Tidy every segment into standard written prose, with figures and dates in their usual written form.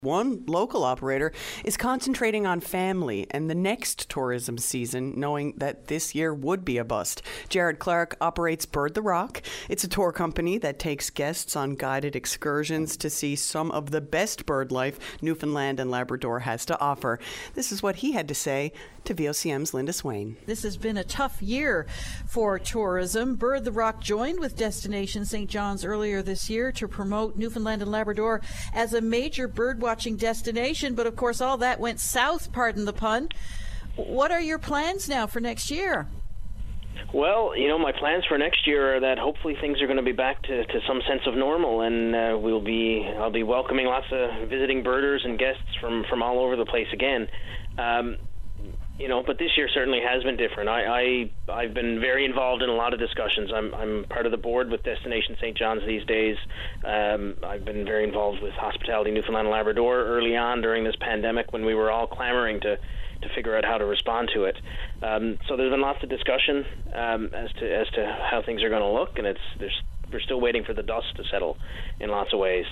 One local operator is concentrating on family and the next tourism season, knowing that this year would be a bust. Jared Clark operates Bird the Rock. It's a tour company that takes guests on guided excursions to see some of the best bird life Newfoundland and Labrador has to offer. This is what he had to say to VOCM's Linda Swain. This has been a tough year for tourism. Bird the Rock joined with Destination St. John's earlier this year to promote Newfoundland and Labrador as a major birdwatching destination, but of course all that went south, pardon the pun. What are your plans now for next year? Well, my plans for next year are that hopefully things are going to be back to some sense of normal, and I'll be welcoming lots of visiting birders and guests from all over the place again. But this year certainly has been different. I've been very involved in a lot of discussions. I'm part of the board with Destination St. John's these days. I've been very involved with Hospitality Newfoundland and Labrador early on during this pandemic when we were all clamoring to figure out how to respond to it. So there's been lots of discussion as to how things are going to look, and we're still waiting for the dust to settle in lots of ways.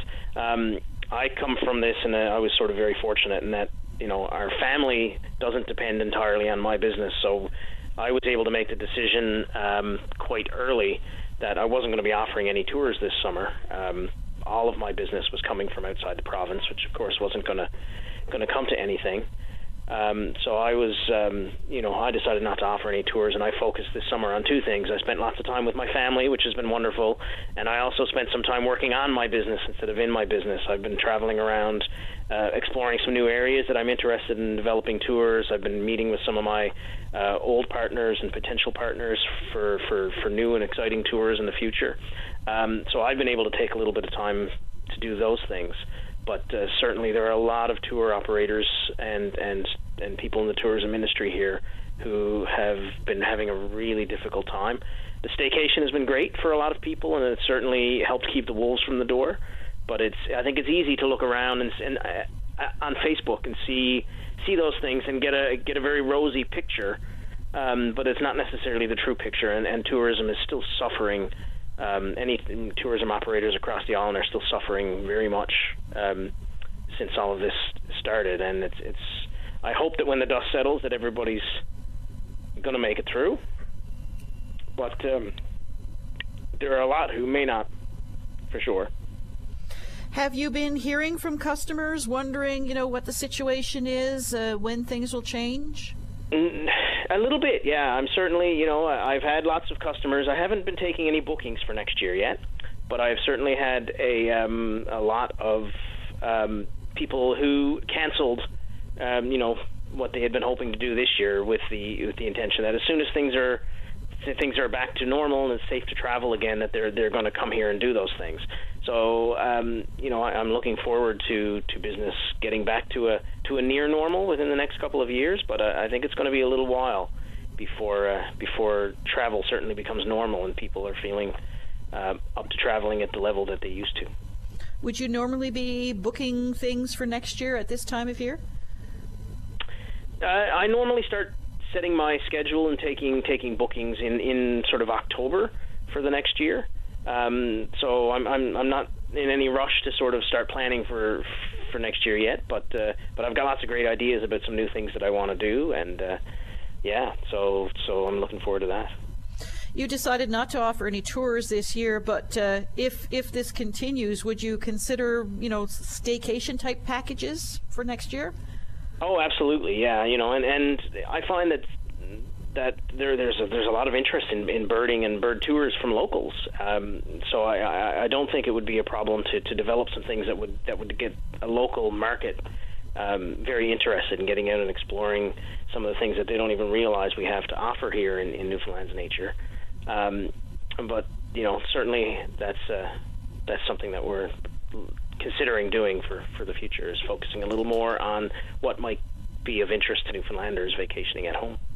I come from this, and I was sort of very fortunate in that our family doesn't depend entirely on my business, so I was able to make the decision quite early that I wasn't going to be offering any tours this summer. All of my business was coming from outside the province, which of course wasn't going to come to anything. So I was, I decided not to offer any tours, and I focused this summer on two things. I spent lots of time with my family, which has been wonderful, and I also spent some time working on my business instead of in my business. I've been traveling around, exploring some new areas that I'm interested in developing tours. I've been meeting with some of my old partners and potential partners for new and exciting tours in the future. So I've been able to take a little bit of time to do those things. But certainly there are a lot of tour operators and people in the tourism industry here who have been having a really difficult time. The staycation has been great for a lot of people, and it certainly helped keep the wolves from the door. But I think it's easy to look around and on Facebook and see those things and get a very rosy picture, but it's not necessarily the true picture. And tourism is still suffering. Any tourism operators across the island are still suffering very much since all of this started, and it's. I hope that when the dust settles, that everybody's going to make it through. But there are a lot who may not, for sure. Have you been hearing from customers wondering, what the situation is, when things will change? A little bit, yeah. I'm certainly, I've had lots of customers. I haven't been taking any bookings for next year yet, but I've certainly had a lot of people who canceled, what they had been hoping to do this year with the intention that as soon as things are back to normal and it's safe to travel again, that they're going to come here and do those things. So, I'm looking forward to business getting back to a near normal within the next couple of years, but I think it's going to be a little while before travel certainly becomes normal and people are feeling up to traveling at the level that they used to. Would you normally be booking things for next year at this time of year? I normally start setting my schedule and taking bookings in sort of October for the next year. So I'm not in any rush to sort of start planning for next year yet, but I've got lots of great ideas about some new things that I want to do, and so I'm looking forward to that. You decided not to offer any tours this year, but if this continues, would you consider staycation type packages for next year? Oh, absolutely, yeah. And I find that there's a lot of interest in birding and bird tours from locals. So I don't think it would be a problem to develop some things that would get a local market very interested in getting out and exploring some of the things that they don't even realize we have to offer here in Newfoundland's nature. But certainly that's something that we're considering doing for the future, is focusing a little more on what might be of interest to Newfoundlanders vacationing at home.